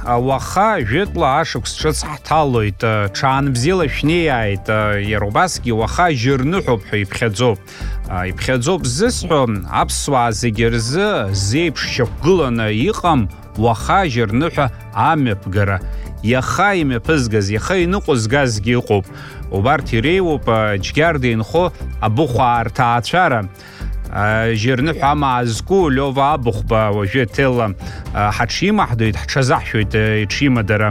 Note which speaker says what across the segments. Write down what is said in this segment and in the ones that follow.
Speaker 1: Уаха жәытәла ашықәс ҿыц ҳҭалоит, ҽаанбзиала шәнеиааит, иара убасгьы уаха жьырныҳәоуп ҳәа иԥхьаӡоуп. Иԥхьаӡоуп зысҳәо, аԥсуаа зегьы рзы зеиԥш шьақәгыланы иҟам уаха жьырныҳәа амҩаԥгара. Иаха имҩаԥызгаз, иаха иныҟәызгазгьы ыҟоуп. Убарҭ иреиуоуп џьгьарда инхо абыхәаа рҭаацәара. Жьырныҳәа амаа зку Лиова Абыхәба уажәы Ҭелла ҳаҽимаҳдоит, ҳҽазаҳшәоит иҽимадара.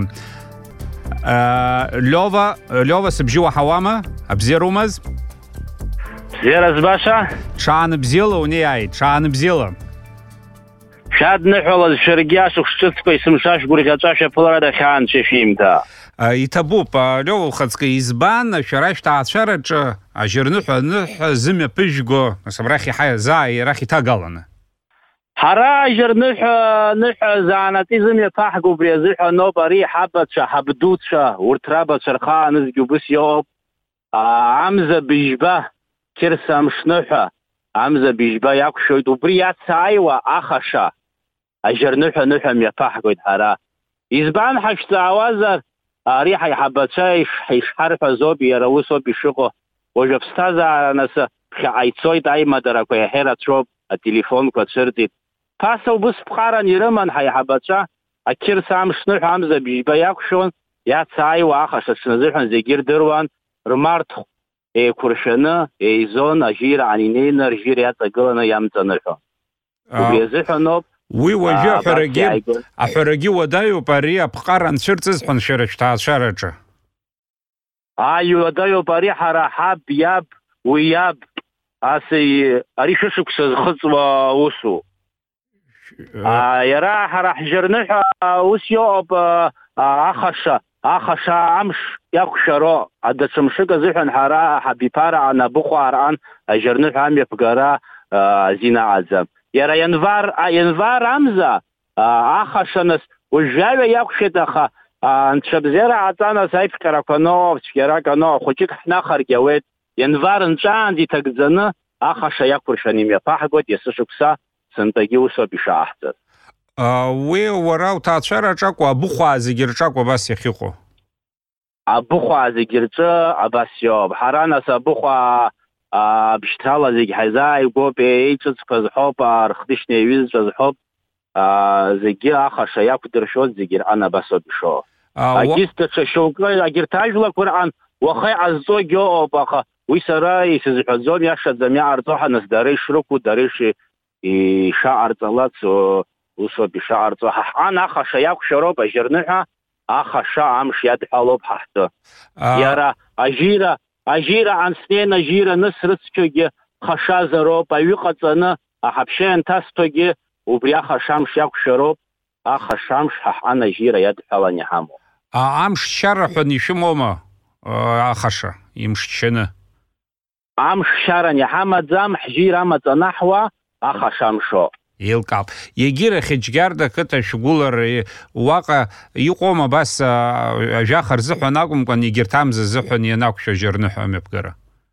Speaker 1: Лиова, сыбжьы уаҳауама? Абзиароумаз?
Speaker 2: Бзиара збаша?
Speaker 1: Ҽаанбзиала унеиааит, ҽаанбзиала.
Speaker 2: Шәадныҳәалаз шәаргьы ашықәс ҿыцқәа исымшашәгәырӷьаҵәа шәаԥылара хьаанцәа шәимҭа.
Speaker 1: Иҭабуп, Лиова ухаҵкы, избан шәара шәҭаацәараҿы ажьырныҳәа зымҩаԥыжәго абрахь арахь иҭагаланы?
Speaker 2: Ҳара ажьырныҳәа заанаҵы изымҩаԥаҳго убри азыҳәаноуп, ари ҳабацәа, ҳабдуцәа, урҭ рабацәа рхаанызгьы убыс иоуп. Амза быжьба, Қьырса Мшныҳәа, амза быжьба иақәшәоит, убри иацааиуа ахаша ажьырныҳәа мҩаԥаҳгоит ҳара. Избан ҳашәҵаауазар, ари ҳаиҳабацәа ишҳарҳәазоуп, иара усоуп ишыҟоу. Уажәы аԥсҭазаара насы ԥхьаҟа ицоит, аимадарақәа иаҳа рацәоуп, ателефонқәа цәырҵит. Ԥаса убыс ԥҟаран ирыман ҳаиҳабацәа, ақьырса Мшныҳәа амза быжьба иақәшәон, иацааиуа ахаша ҽназыҳәан зегьы ирдыруан, рмарҭ еиқәыршәаны, еизон, ажьира анинеины, ржьира иаҵагыланы иамҵаныҳәон. Убри азыҳәаноуп.
Speaker 1: Уи уажәы аҳәарагьы уадаҩуп, ари аԥҟара анцәырҵызҳәан шәара шәҭаацәараҿы.
Speaker 2: Иуадаҩуп, ари ҳара ҳаб, иаб, уи иаб, ари шәышықәса зхыҵуа усу. Иара ҳара ҳжьырныҳәа ус иоуп, ахаша амш иақәшәаро, даҽа мшык азыҳәан ҳара ҳабиԥараан, абыхәараан ажьырныҳәа амҩаԥгара азинаҟаӡам. Иара январ амза ахашанас уажәаҩа иақәшәеит, аха нцәабзиара ааҵанас аиԥҟьарақәа ноуп, цәгьарак аноуп, хәыҷык ҳнахаргьы ауеит. Январ нҵәаанӡа иҭагӡаны ахаша иақәыршәаны имҩаԥаҳгоит, есышықәса сынтәагьы усоуп ишааҳҵаз.
Speaker 1: Уи уара уҭаацәараҿы акәу, абыхәаа зегьы рҿы акәу абас иахьыҟоу?
Speaker 2: Абыхәаа зегьы рҿы абас иоуп. Ҳара нас абыхәаа бшьҭрала зегьы ҳаизааигәоуп, еиҿыцқәа зҳәоуп, рхдышьна еиҩызцәа зҳәоуп, зегьы ахаша иақәдыршәоз зегьы рҟан абасоуп ишоу. Агьыс даҽа шьоукы агьырҭ ажәлақәа рҟан уаха иҟазҵогьы ыҟоуп, аха уи сара исызҳәаӡом, иашаӡам иҟарҵо ҳанас дара ишрықәу, дара ишаҟарҵалац усоуп ишаҟарҵо. Ҳҟан ахаша иақәшәароуп, ажьырныҳәа ахаша амш иадҳәалоуп ҳаҳтәы. Иара ажьира анснеин ажьира нысрыцқьогьы хашазароуп, аҩы ҟаҵаны аҳаԥшьа ианҭасҭогьы убри ахаша амш иақәшәароуп, ахаша амш ҳҟан ажьира иадҳәалан иҳамоуп.
Speaker 1: Амш шьараҳәан ишәымоума ахаша имшчаны?
Speaker 2: Амш шьаран иҳамаӡам, ҳжьира амаҵ анаҳуа ахаша амшоуп.
Speaker 1: Еилкаап. Егьирахь џьгьарда қыҭа шәгәылар уаҟа иҟоума абас ажәаха рзыҳәан акәымкәан егьырҭ амза зыҳәан ианақәшәа ажьырныҳәа амҩаԥгара?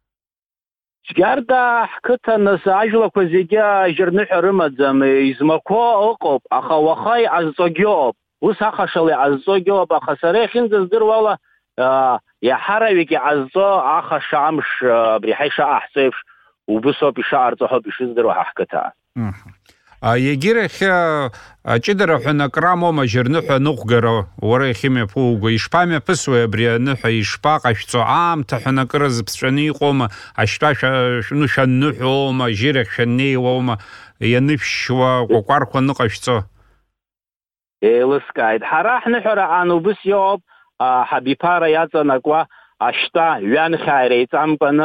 Speaker 2: Џьгьарда ҳқыҭа нас ажәлақәа зегьы ажьырныҳәа рымаӡам, измақәо ыҟоуп, аха уаха иҟазҵогьы ыҟоуп. Ус ахашала иҟазҵогьы ыҟоуп, аха сара иахьынӡаздыруала иаҳараҩык иҟазҵо ахаша амш абри ҳа ишаҟаҳҵо еиԥш убысоуп ишаҟарҵо ҳәоуп ишыздыруа ҳқыҭа.
Speaker 1: Егьирахь аҷыдара ҳәа акрамоума ажьырныҳәа аныҟәгара, уара иахьымҩаԥуго, ишԥамҩаԥысуеи абри аныҳәа, ишԥаҟашәҵо, аамҭа ҳәа акыраз ԥҵәаны иҟоума, ашьтәа шәанныҳәоума, ажьирахь шәаннеиуоума, ианышәшьуа акәакәарқәа ныҟашәҵо?
Speaker 2: Еилыскааит. Ҳара ҳныҳәараҟан убыс иоуп, ҳабиԥара иаҵанакуа ашьтәа ҩанхьааира еиҵамкәаны,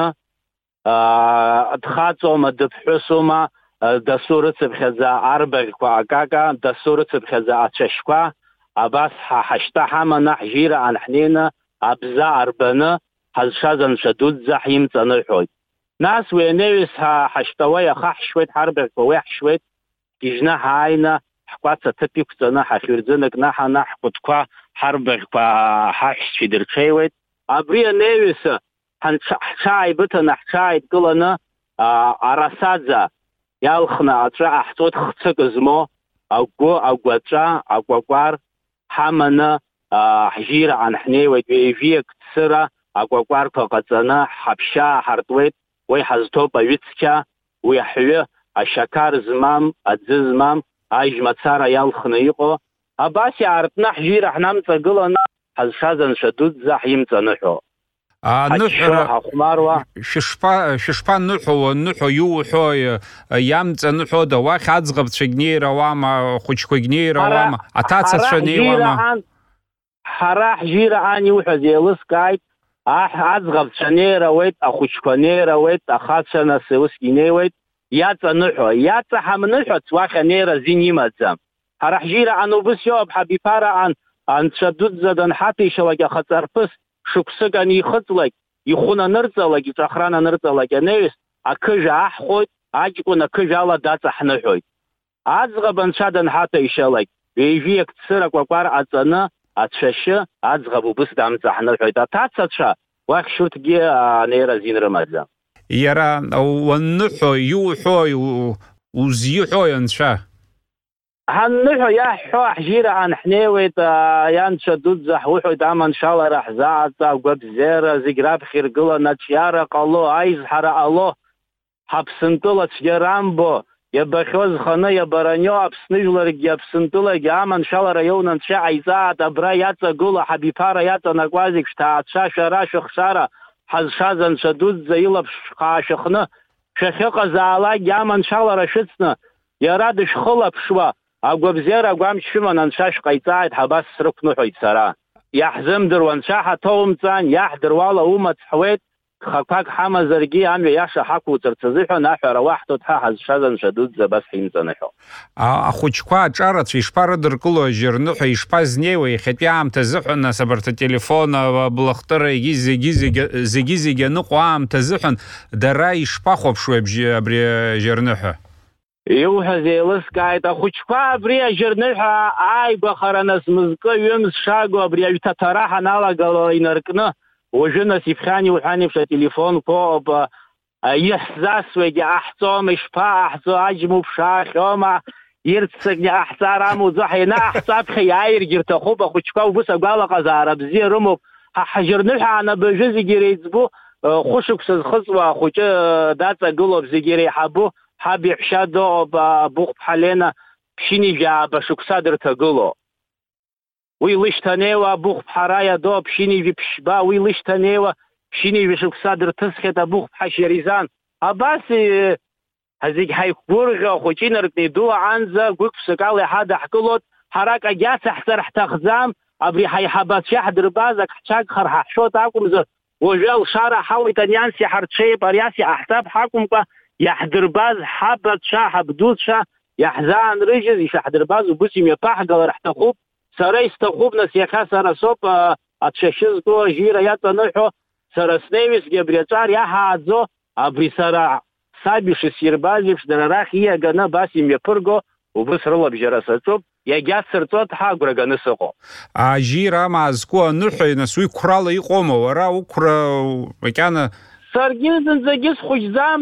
Speaker 2: дхаҵоума, дыԥҳәысума, дасу рыцыԥхьаӡа арбаӷьқәа акака, дасу рыцыԥхьаӡа ацәашьқәа, абас ҳашьтәа ҳаманы ҳжьираҟан ҳнеины абза арбаны ҳазшаз анцәа дуӡӡа ҳимҵаныҳәоит. Нас уи анаҩс ҳашьтәауа иахаҳшьуеит, ҳарбаӷьқәа уи ҳшьуеит, гьежьны ҳааины ҳкәац аҭыԥ иқәҵаны ҳахьырӡына кнаҳаны ҳкәытқәа ҳарбаӷьқәа ҳаҳәшьцәа идырҽеиуеит. Абри анаҩс ҳҽааибыҭаны ҳҽааидкыланы арасаӡа иалхны аҵәа ҟаҳҵоит, хцык змо агәы, агәаҵәа, акәакәар ҳаманы ҳжьира анҳнеиуеит ҩеижәиак цыра акәакәарқәа ҟаҵаны ҳаԥшьа ҳартуеит, уи ҳазҭоуп аҩыцқьа, уи аҳәҩы ашьақар змам, аӡы змам, ажь-мацара иалхны иҟоу. Абас иаартны ҳжьира ҳнамҵагыланы ҳазшаз анцәа дуӡӡа ҳимҵаныҳәо. ҳахәмаруа
Speaker 1: шәышԥаныҳәоу, ныҳәо иуҳәо иамҵаныҳәода, уахь аӡӷабцәагь неируама, хәыҷқәагь неируама, аҭацацәа неиуама?
Speaker 2: Ҳара ҳжьира ан иуҳәаз еилыскааит, аӡӷабцәа неируеит, ахәыҷқәа неируеит, ахацәа нас усгьы инеиуеит, иаҵаныҳәо. Иаҵаҳамныҳәац уахь анеира азин имаӡам. Ҳара ҳжьира ан убыс иоуп, ҳабиԥара анцәа дуӡӡа данҳаҭишьалак ахаҵарԥыс шықәсык анихыҵлак, ихәы нанырҵалак, иҿахра нанырҵалак анаҩс, ақыжә аҳхоит, аҷкәын ақыжә ала даҵаҳныҳәоит. Аӡӷаб анцәа данҳаҭишьалак, ҩеижәиак цыра акәакәар аҵаны, ацәашьы аӡӷаб убыс дамҵаҳныҳәоит. Аҭацацәа уахь шьурҭгьы анеира азин рымаӡам.
Speaker 1: Иара уанныҳәо, иуҳәои, узиҳәои анцәа?
Speaker 2: ҳанныҳәо иаҳҳәо ҳжьира анҳнеиуеит, ианцәа дуӡӡа ҳуҳәоит аманшәалара ҳзааҵа, агәабзиара зегь раԥхьа иргыланы аҿиара ҟало, аизҳара ҟало, ҳаԥсынтәыла цәгьарамбо, иабахьоу зханы иабаранио Аԥсны жәларгьы Аԥсынтәылагьы аманшәалара иоуны анцәа ҟаиҵааит, абра иаҵагыло ҳабиԥара иаҵанакуа зегь шәҭаацәа, шәара шәыхшара ҳазшаз анцәа дуӡӡа илаԥш шәхаашьыхны шәахьыҟазаалакгьы аманшәалара шәыцны, иара дышәхылаԥшуа, агәабзиара агәамч шәыманы анцәа шәҟаиҵааит, ҳабас срықәныҳәоит сара. Иаҳзымдыруа анцәа ҳаҭоумҵан, иаҳдыруала умацҳуеит, хақәак ҳамазаргьы амҩа иаша ҳақәуҵарц азыҳәан аҳәара уаҳҭоит ҳәа ҳазшаз анцәа дуӡӡа абас ҳимҵаныҳәо.
Speaker 1: Ахәыҷқәа аҿарацәа ишԥарыдыркыло ажьырныҳәа, ишԥазнеиуа иахьатәи аамҭа азыҳәан, нас абарҭ ателефон, аблахтыра зегьы аныҟоу аамҭа азыҳәан, дара ишԥахәаԥшуеи абри ажьырныҳәа?
Speaker 2: Иуҳәаз еилыскааит, ахәыҷқәа абри ажьырныҳәа ааигәахара нас мызкы ҩымз шагу абри аҩҭаҭара ҳаналагало инаркны, уажәы нас ибхьан иуҳәан еиԥш ателефонқәа ауп, иаҳзасуагьы ҟаҳҵома, ишԥаҟаҳҵо, аџьма уԥшаахьома, ирццакны иҟаҳҵар амуӡо, ианаҳҵаԥхьа иааиргьы рҭахуп, ахәыҷқәа убыс агәалаҟазаара бзиа рымоуп. Ҳажьырныҳәа анабажәы зегьы реиҵбу, хәышықәса зхыҵуа ахәыҷы даҵагылоуп, зегьы реиҳабу ҳаб иҳәшьа доуп, Быхәԥҳа Лена ԥшьынижә ааба шықәса дырҭагыло. Уи лышьҭанеиуа Быхәԥҳа Раиа доуп, ԥшьынижә ԥшьба, уи лышьҭанеиуа ԥшьынижә шықәса дырҭысхьеит Абыхәԥҳа Шьеризан. Абас зегь ҳаиқәгәырӷьо ахәыҷы инаркны идууа анӡа гәык-ԥсык ала иҳадаҳкылоит, ҳара акагь ацаҳҵар ҳҭахӡам, абри ҳаиҳабацәа ҳдырбаз ак ҳцәагхар ҳаҳшоит акәымзар, уажәы алшара ҳауеит анианс иҳарҽеип, ариас иҟаҳҵап ҳакәымкәа, иаҳдырбаз ҳабацәа, ҳабдуцәа иаҳзаанрыжьыз, ишаҳдырбаз убыс имҩаԥаҳгалар ҳҭахуп. Сара исҭахуп, нас иахьа сара соуп ацәашьы зку ажьира иаҵаныҳәо, сара снеиуазгьы абри аҿар иаҳааӡо, абри сара саб ишысирбаз еиԥш дара рахь ииаганы абас имҩаԥырго, убыс рылабжьара саҿуп, иагьацырҵоит ҳа агәра ганы сыҟоуп.
Speaker 1: Ажьира амаа зку аныҳәа, нас уи қәрала иҟоума, уара уқәра макьана?
Speaker 2: Саргьы зынӡагьы схәыҷӡам,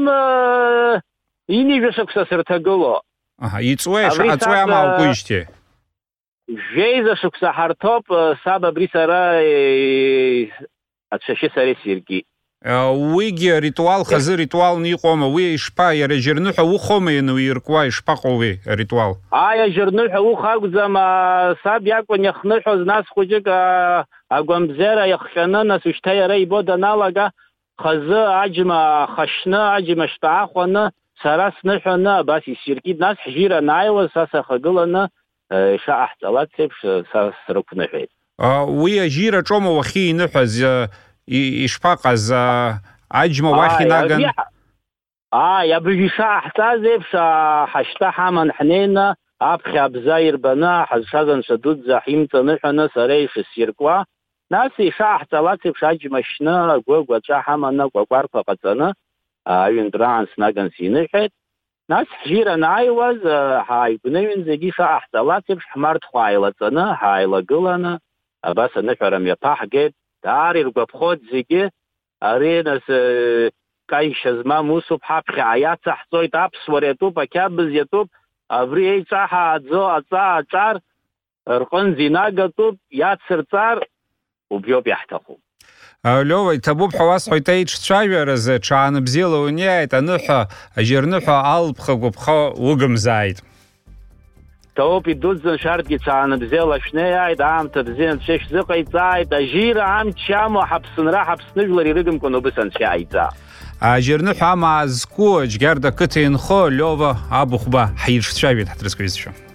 Speaker 2: инижә шықәса сырҭагыло.
Speaker 1: Ицуеи амааугәижьҭеи?
Speaker 2: Жәеиза шықәса ҳарҭоуп, саб абри сара ацәашьы сара исиркит.
Speaker 1: Уигьы ритуал, хазы ритуалны иҟоума, уи ишԥа, иара ажьырныҳәа ухома иануиркуа, ишԥаҟоу уи аритуал?
Speaker 2: Ажьырныҳәа ух акәӡам, саб иакәын иахныҳәоз, нас хәыҷык агәамбзиара иахҟьаны, нас ушьҭа иара ибо даналага, хазы аџьма хашьны, аџьма шьтәаахәаны, сара сныҳәаны абас исиркит, нас ҳжьира анааиуаз са сахагыланы ишаҟаҳҵалац еиԥш са срықәныҳәеит.
Speaker 1: Уи ажьира ҿома уахьиныҳәаз, ишԥаҟаз, аџьма уахь инаган?
Speaker 2: Абжә ишаҳҵаз еиԥш ҳашьҭа ҳаман ҳнеины, аԥхьа абза ирбаны, ҳазшаз анцәа дуӡӡа ҳимҵаныҳәаны сара ишысиркуа, нас ишаҳҵалац еиԥш аџьма шьны, агәы-агәаҵәа ҳаманы, акәакәарқәа ҟаҵаны, аҩынтәраан снаган синыҳәеит. Нас ҳжьира анааиуаз, ҳааигәныҩын зегьы ишаҳҵалац еиԥш ҳмарҭхәа ааилаҵаны, ҳааилагыланы, абас аныҳәара мҩаԥаҳгеит. Даара иргәаԥхоит зегьы, ари нас каишьа змам усуп, ҳаԥхьа иацаҳҵоит, аԥсуара иатәуп, ақьабз иатәуп, абри еиҵаҳааӡо аҵаа аҿар, рҟынӡа инагатәуп, иацырҵар убриоуп иаҳҭаху.
Speaker 1: Лёва, иҭабуп ҳәа уасҳәоит аиҿцәажәаразы, ҽааны бзиала униааит, аныҳәа, ажьырныҳәа алԥха гәыԥха угымзааит.
Speaker 2: Ҭоуп, идуӡӡан шәарҭгьы ҽааны бзиала шәнеиааит, аамҭа бзиа Анцәа шәзыҟаиҵааит, ажьира амч амоу ҳаԥсынра, ҳаԥсныжәлар ирыгымкәа убыс Анцәа иааиҵа.
Speaker 1: Ажьырныҳәа амаа зку, Џьгьарда ақыҭа инхо, Лёва Абыхәба ҳирҿцәажәеит ҳҭрысқәа.